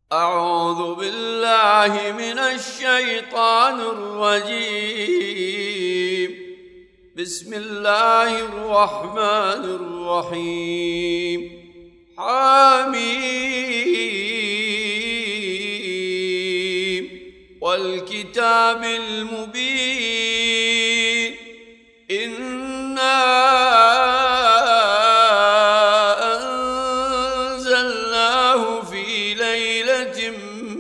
أعوذ بالله من الشيطان الرجيم. بسم الله الرحمن الرحيم. حميم والكتاب المبين. إنا أنزلناه في ليلة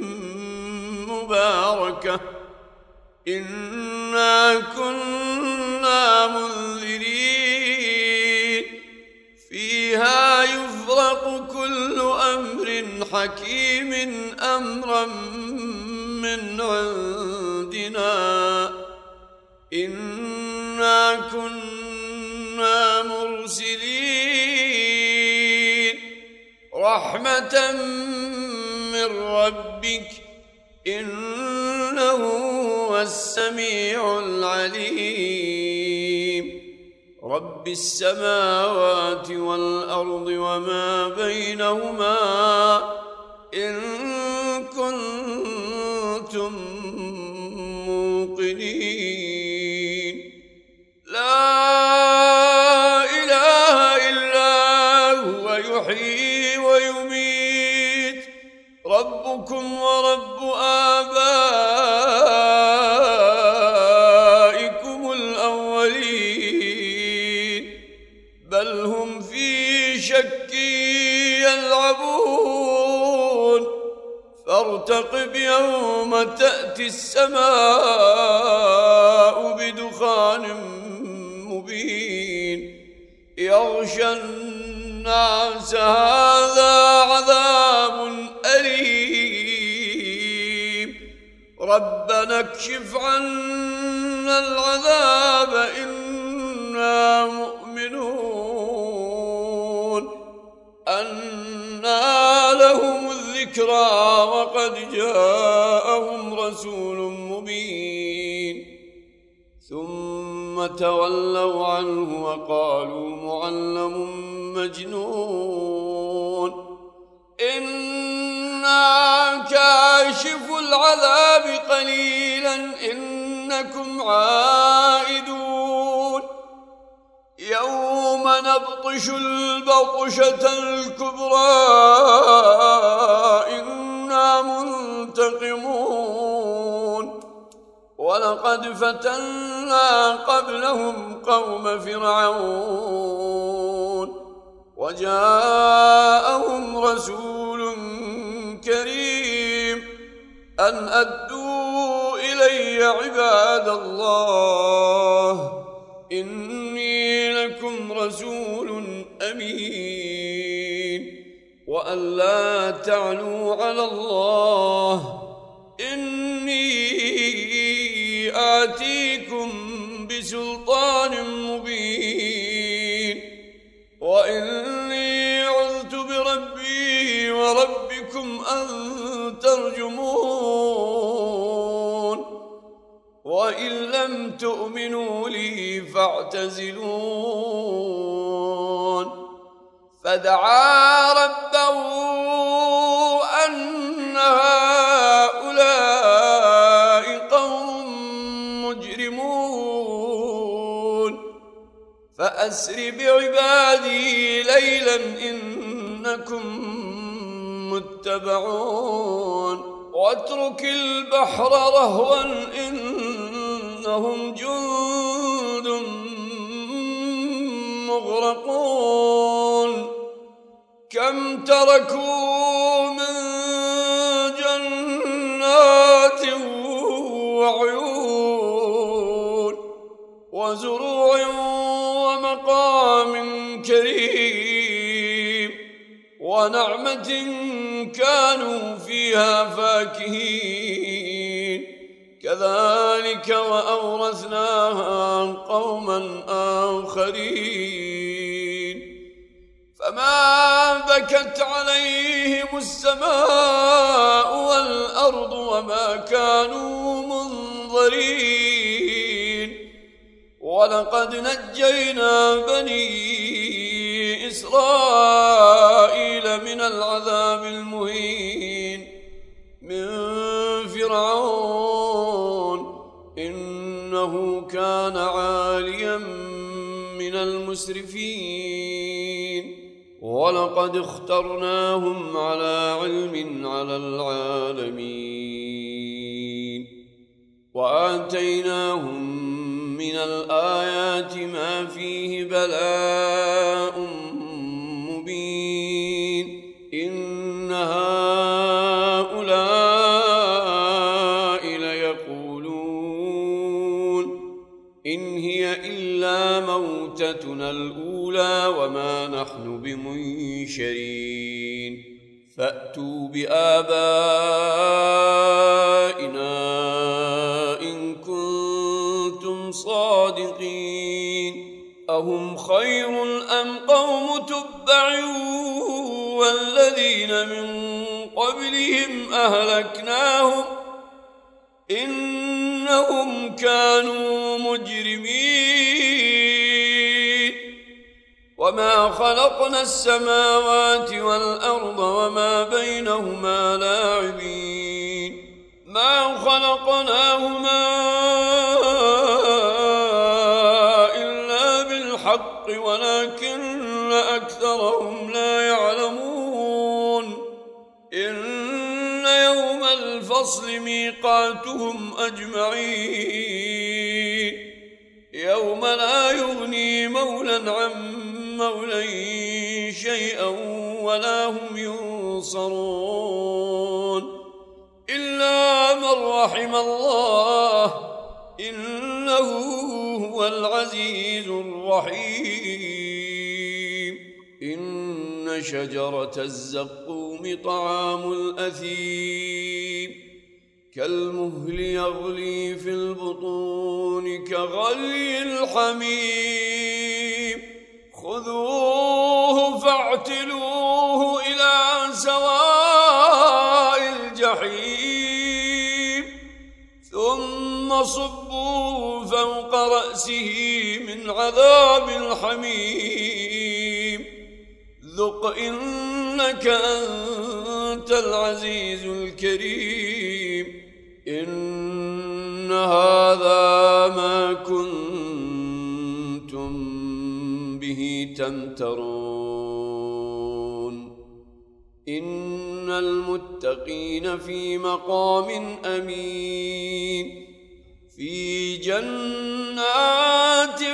مباركة إنا كنا منذرين فيها يفرق كل أمر حكيم أمرا من عندنا إنا كنا مرسلين رحمة من ربك إنه هو السميع العليم. رب السماوات والأرض وما بينهما إن كنتم موقنين. لا إله إلا هو يحيي ويميت. ربكم ورب آبائكم الأولين بل هم في شك يلعبون. فارتقب يوم تأتي السماء بدخان مبين يغشى الناس هذا عذاب أليم. ربنا اكشف عنا العذاب إنا مؤمنون. أنى لهم الذكرى وقد جاءهم رسول مبين. ثم تولوا عنه وقالوا معلم مجنون. إنا كاشف العذاب قليلا إنكم عائدون. يوم نبطش البطشة الكبرى إنا منتقمون. ولقد فتنا قبلهم قوم فرعون وجاءهم رسول كريم أن أدوا إلي عباد الله إني لكم رسول أمين وأن لا تعلوا على الله إني آتيكم بسلطان مبين وإني عذت بربي وربكم أن ترجمون. وإن لم تؤمنوا لي فاعتزلون. فدعا ربه أن هؤلاء قوم مجرمون. فأسر بعبادي ليلا إنكم متبعون. واترك البحر رهوا إنهم جند مغرقون. كم تركوا من جنات وعيون وزروع ومقام كريم ونعمة كانوا فيها فاكهين. كذلك وأورثناها قوما آخرين. فما بكت عليهم السماء والأرض وما كانوا منظرين. ولقد نجينا بني إسرائيل من العذاب المهين المسرفين ولقد اخترناهم على علم على العالمين وآتيناهم من الآيات ما فيه بلاء مبين إن هؤلاء ليقولون إن هي إلا موتتنا الأولى وما نحن بمنشرين فأتوا بآبائنا إن كنتم صادقين أهم خير أم قوم تبع والذين من قبلهم أهلكناهم إنهم كانوا مجرمين وما خلقنا السماوات والأرض وما بينهما لاعبين ما خلقناهما إلا بالحق ولكن أكثرهم لا يعلمون إن يوم الفصل ميقاتهم أجمعين يوم لا يغني مولا عن مولا شيئا ولا هم ينصرون إلا من رحم الله إنه هو العزيز الرحيم إن شجرة الزقوم طعام الأثيم كالمهل يغلي في البطون كغلي الحميم خذوه فاعتلوه إلى سواء الجحيم ثم صبوا فوق رأسه من عذاب الحميم ذق إنك أنت العزيز الكريم إن هذا ما كنتم به تمترون إن المتقين في مقام أمين في جنات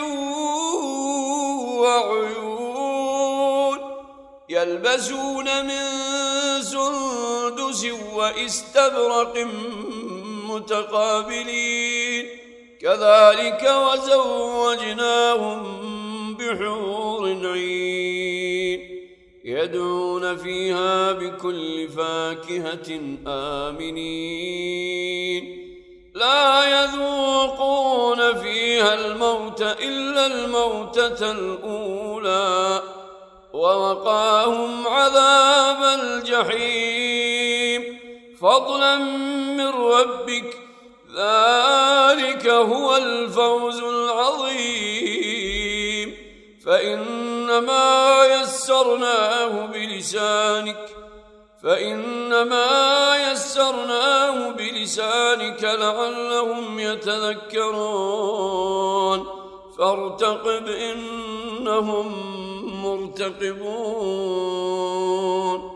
وعيون يلبسون من سندس وإستبرق متقابلين كذلك وزوجناهم بحور عين يدعون فيها بكل فاكهة آمنين لا يذوقون فيها الموت إلا الموتة الأولى ووقاهم عذاب الجحيم فضلا من ربك ذلك هو الفوز العظيم فإنما يسرناه بلسانك لعلهم يتذكرون فارتقب إنهم مرتقبون